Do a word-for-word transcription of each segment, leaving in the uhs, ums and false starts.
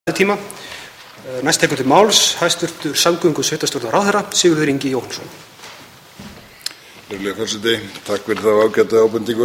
tíma. Næst tekur til máls hæstvirtur samgöngu- og sveitarstjórnarráðherra Sigurður Ingi Jóhannsson. Virðulegur forseti, takk fyrir þá ágætu ábendingu.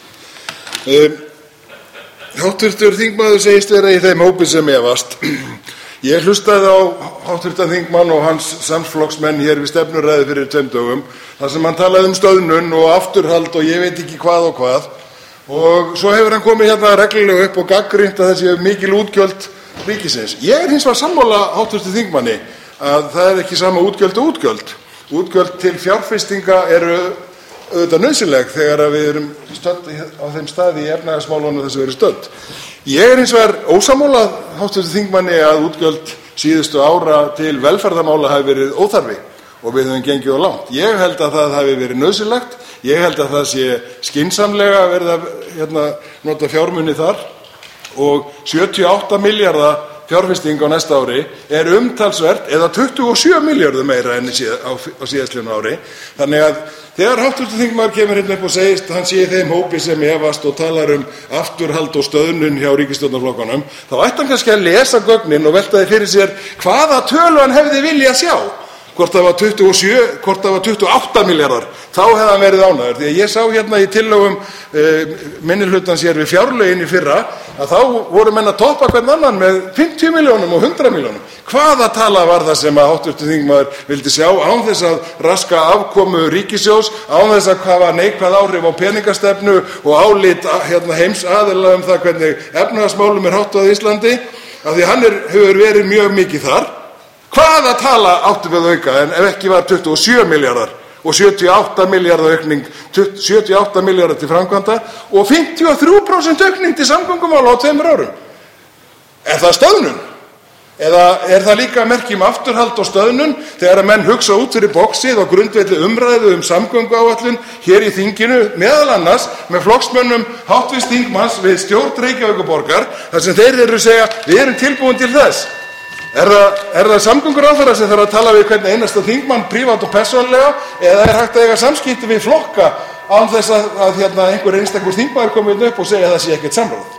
Um, háttvirtur þingmaður segist vera í þeim hópi sem efast. Ég hlustaði á háttvirtan þingmann og hans samflokksmenn hér við stefnuræðu fyrir tveim dögum, þar sem hann talaði um stöðnun og afturhald og ég veit ekki hvað og hvað. Og svo hefur hann komið hérna reglulega upp og gagnrýnt að þessi mikil útgjöld ríkisins. Ég er hins vegar sammála háttvirtum þingmanni að það er ekki sama útgjöld og útgjöld. Útgjöld til fjárfestinga eru auðvitað nauðsynleg þegar við erum stödd á þeim staði í efnahagsmálunum þess að við erum stödd. Ég er hins vegar ósammála háttvirtum þingmanni að útgjöld síðustu ára til velferðarmála hafi verið óþarfi og við höfum gengið á langt. Ég held að það hafi verið nauðsynlegt. Ég held að það sé skynsamlega verið að hérna, nota fjármuni þar og sjötíu og átta milljarða fjárfesting á næsta ári er umtalsvert eða tuttugu og sjö milljarða meira enn á, á síðastliðnu ári. Þannig að þegar háttvirtur þingmaður kemur hérna upp og segist að hann sé í þeim hópi sem efast og talar um afturhald og stöðnun hjá ríkisstjórnarflokkunum, þá ætti hann kannski að lesa gögnin og velta því fyrir sér hvaða tölu hann hefði viljað sjá. Hvort það var tuttugu og sjö, hvort það var tuttugu og átta milljarðar, þá hefði hann verið ánægður. Því að ég sá hérna í tillögum e, minnihlutans hér við fjárlögin í fyrra að þá voru menn að toppa hvern annan með fimmtíu milljónum og hundrað milljónum. Hvaða tala var það sem að háttvirtur þingmaður vildi sjá án þess að raska afkomu ríkissjóðs, án þess að hafa neikvæð áhrif á peningastefnu og álit hérna, heims aðila um það hvernig efnahagsmálum er háttað á Íslandi, af því hann er, hefur verið mjög mikið þar. Hvaða tala áttu við auka en ef ekki var tuttugu og sjö milljarðar og sjötíu og átta milljarða aukning, sjötíu og átta milljarðar til framkvæmda og fimmtíu og þrjú prósent aukning til samgöngumála á tveimur árum? Er það stöðnun? Eða er það líka merki um afturhald og stöðnun þegar að menn hugsa út fyrir boxið og grundvelli umræðu um samgönguáætlun hér í þinginu, meðal annars með flokksmönnum háttvirts þingmanns við stjórn Reykjavíkurborgar, þar sem þeir eru að segja við erum tilbúin til þess. Er það, er það samgönguráðherra sem þarf að tala við hvern einasta þingmann prívat og persónulega eða er hægt að eiga samskipti við flokka án þess að, að hérna, einhver einstakur þingmaður komi upp og segja að það sé ekkert samráð?